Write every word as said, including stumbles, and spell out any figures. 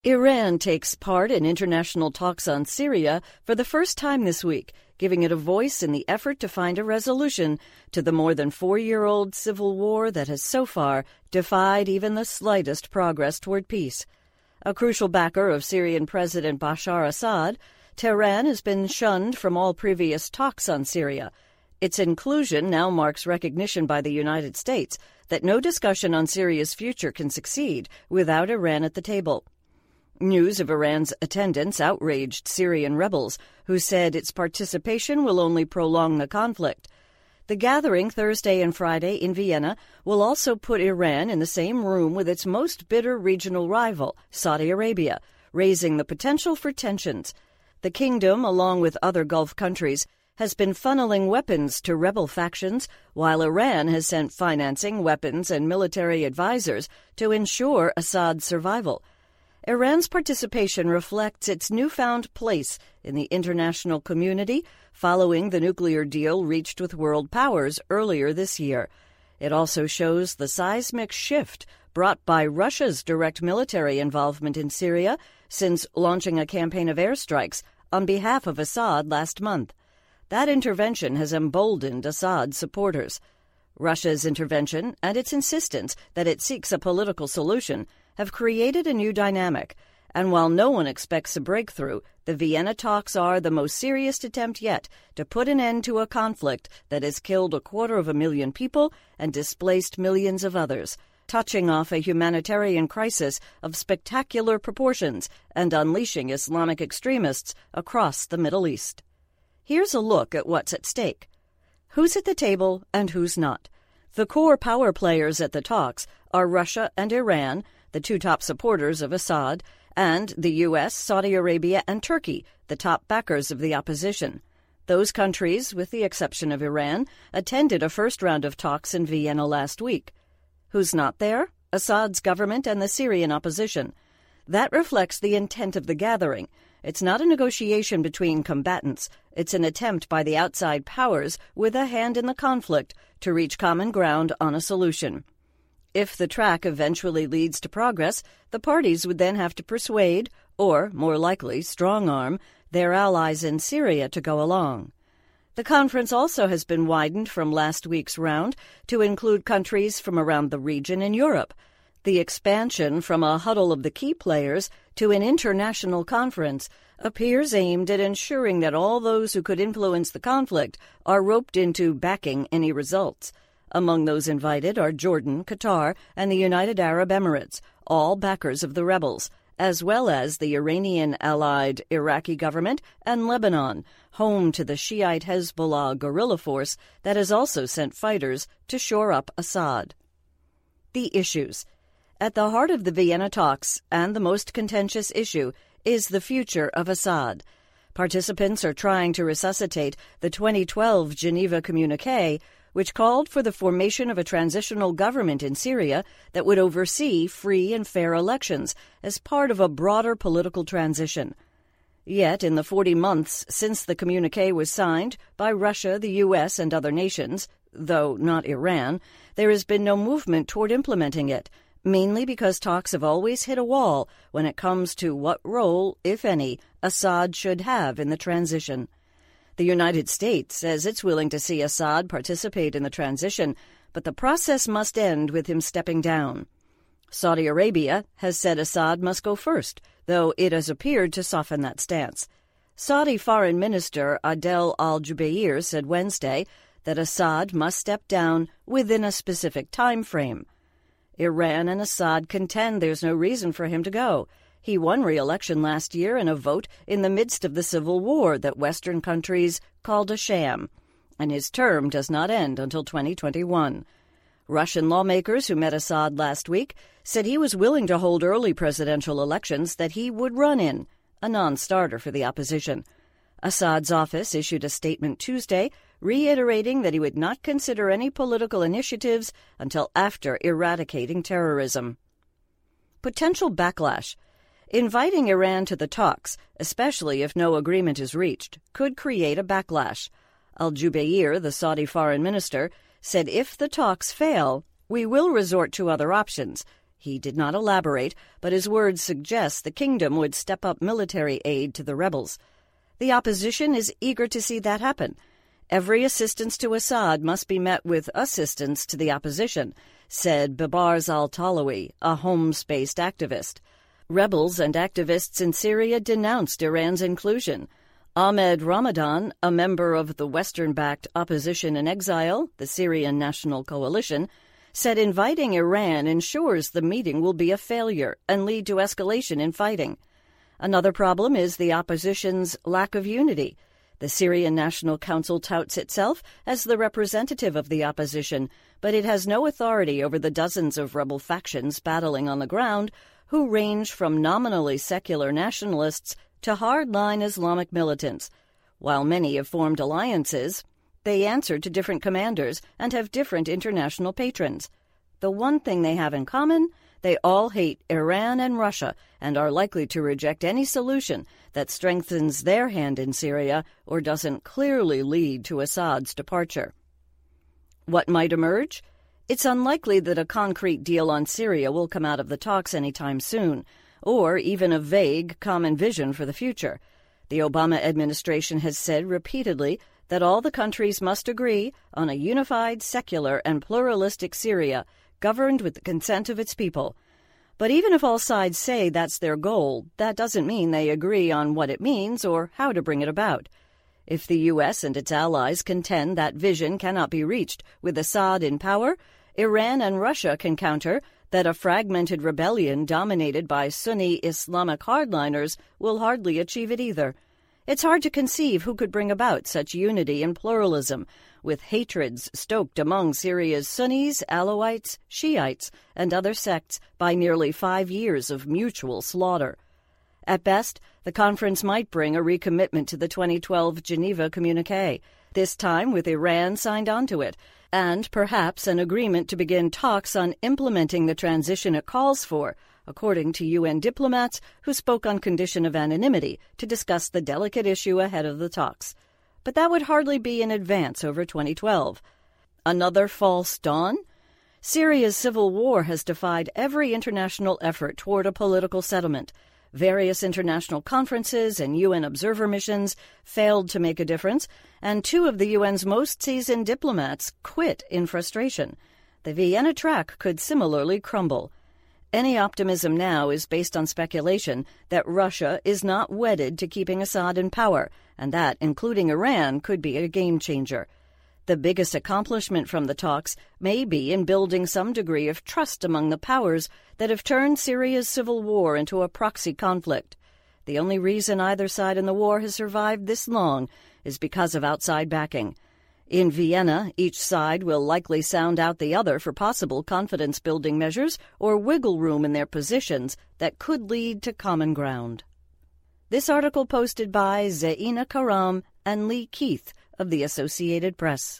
Iran takes part in international talks on Syria for the first time this week, giving it a voice in the effort to find a resolution to the more than four-year-old civil war that has so far defied even the slightest progress toward peace. A crucial backer of Syrian President Bashar Assad, Tehran has been shunned from all previous talks on Syria. Its inclusion now marks recognition by the United States that no discussion on Syria's future can succeed without Iran at the table. News of Iran's attendance outraged Syrian rebels, who said its participation will only prolong the conflict. The gathering Thursday and Friday in Vienna will also put Iran in the same room with its most bitter regional rival, Saudi Arabia, raising the potential for tensions. The kingdom, along with other Gulf countries, has been funneling weapons to rebel factions, while Iran has sent financing, weapons, and military advisors to ensure Assad's survival. Iran's participation reflects its newfound place in the international community following the nuclear deal reached with world powers earlier this year. It also shows the seismic shift brought by Russia's direct military involvement in Syria since launching a campaign of airstrikes on behalf of Assad last month. That intervention has emboldened Assad's supporters. Russia's intervention and its insistence that it seeks a political solution have created a new dynamic, and while no one expects a breakthrough, the Vienna talks are the most serious attempt yet to put an end to a conflict that has killed a quarter of a million people and displaced millions of others, touching off a humanitarian crisis of spectacular proportions and unleashing Islamic extremists across the Middle East. Here's a look at what's at stake. Who's at the table and who's not? The core power players at the talks are Russia and Iran, the two top supporters of Assad, and the U S, Saudi Arabia, and Turkey, the top backers of the opposition. Those countries, with the exception of Iran, attended a first round of talks in Vienna last week. Who's not there? Assad's government and the Syrian opposition. That reflects the intent of the gathering. It's not a negotiation between combatants. It's an attempt by the outside powers with a hand in the conflict to reach common ground on a solution. If the track eventually leads to progress, the parties would then have to persuade, or, more likely, strong-arm, their allies in Syria to go along. The conference also has been widened from last week's round to include countries from around the region and Europe. The expansion from a huddle of the key players to an international conference appears aimed at ensuring that all those who could influence the conflict are roped into backing any results. Among those invited are Jordan, Qatar, and the United Arab Emirates, all backers of the rebels, as well as the Iranian-allied Iraqi government and Lebanon, home to the Shiite Hezbollah guerrilla force that has also sent fighters to shore up Assad. The issues. At the heart of the Vienna talks, and the most contentious issue, is the future of Assad. Participants are trying to resuscitate the twenty twelve Geneva Communiqué, which called for the formation of a transitional government in Syria that would oversee free and fair elections as part of a broader political transition. Yet, in the forty months since the communiqué was signed by Russia, the U S, and other nations, though not Iran, there has been no movement toward implementing it, mainly because talks have always hit a wall when it comes to what role, if any, Assad should have in the transition. The United States says it's willing to see Assad participate in the transition, but the process must end with him stepping down. Saudi Arabia has said Assad must go first, though it has appeared to soften that stance. Saudi Foreign Minister Adel al-Jubeir said Wednesday that Assad must step down within a specific time frame. Iran and Assad contend there's no reason for him to go. He won re-election last year in a vote in the midst of the civil war that Western countries called a sham, and his term does not end until twenty twenty-one. Russian lawmakers who met Assad last week said he was willing to hold early presidential elections that he would run in, a non-starter for the opposition. Assad's office issued a statement Tuesday reiterating that he would not consider any political initiatives until after eradicating terrorism. Potential backlash. Inviting Iran to the talks, especially if no agreement is reached, could create a backlash. Al-Jubeir, the Saudi foreign minister, said if the talks fail, we will resort to other options. He did not elaborate, but his words suggest the kingdom would step up military aid to the rebels. The opposition is eager to see that happen. Every assistance to Assad must be met with assistance to the opposition, said Babarz al-Talawi, a Homs-based activist. Rebels and activists in Syria denounced Iran's inclusion. Ahmed Ramadan, a member of the Western-backed Opposition in Exile, the Syrian National Coalition, said inviting Iran ensures the meeting will be a failure and lead to escalation in fighting. Another problem is the opposition's lack of unity. The Syrian National Council touts itself as the representative of the opposition, but it has no authority over the dozens of rebel factions battling on the ground who range from nominally secular nationalists to hardline Islamic militants. While many have formed alliances, they answer to different commanders and have different international patrons. The one thing they have in common, they all hate Iran and Russia and are likely to reject any solution that strengthens their hand in Syria or doesn't clearly lead to Assad's departure. What might emerge? It's unlikely that a concrete deal on Syria will come out of the talks anytime soon, or even a vague common vision for the future. The Obama administration has said repeatedly that all the countries must agree on a unified, secular, and pluralistic Syria governed with the consent of its people. But even if all sides say that's their goal, that doesn't mean they agree on what it means or how to bring it about. If the U S and its allies contend that vision cannot be reached with Assad in power, Iran and Russia can counter that a fragmented rebellion dominated by Sunni Islamic hardliners will hardly achieve it either. It's hard to conceive who could bring about such unity and pluralism, with hatreds stoked among Syria's Sunnis, Alawites, Shiites, and other sects by nearly five years of mutual slaughter. At best, the conference might bring a recommitment to the twenty twelve Geneva Communiqué, this time with Iran signed onto it, and perhaps an agreement to begin talks on implementing the transition it calls for, according to U N diplomats who spoke on condition of anonymity to discuss the delicate issue ahead of the talks. But that would hardly be in advance over twenty twelve. Another false dawn? Syria's civil war has defied every international effort toward a political settlement. Various international conferences and U N observer missions failed to make a difference, and two of the U N's most seasoned diplomats quit in frustration. The Vienna track could similarly crumble. Any optimism now is based on speculation that Russia is not wedded to keeping Assad in power, and that, including Iran, could be a game-changer. The biggest accomplishment from the talks may be in building some degree of trust among the powers that have turned Syria's civil war into a proxy conflict. The only reason either side in the war has survived this long is because of outside backing. In Vienna, each side will likely sound out the other for possible confidence-building measures or wiggle room in their positions that could lead to common ground. This article posted by Zaina Karam and Lee Keith of the Associated Press.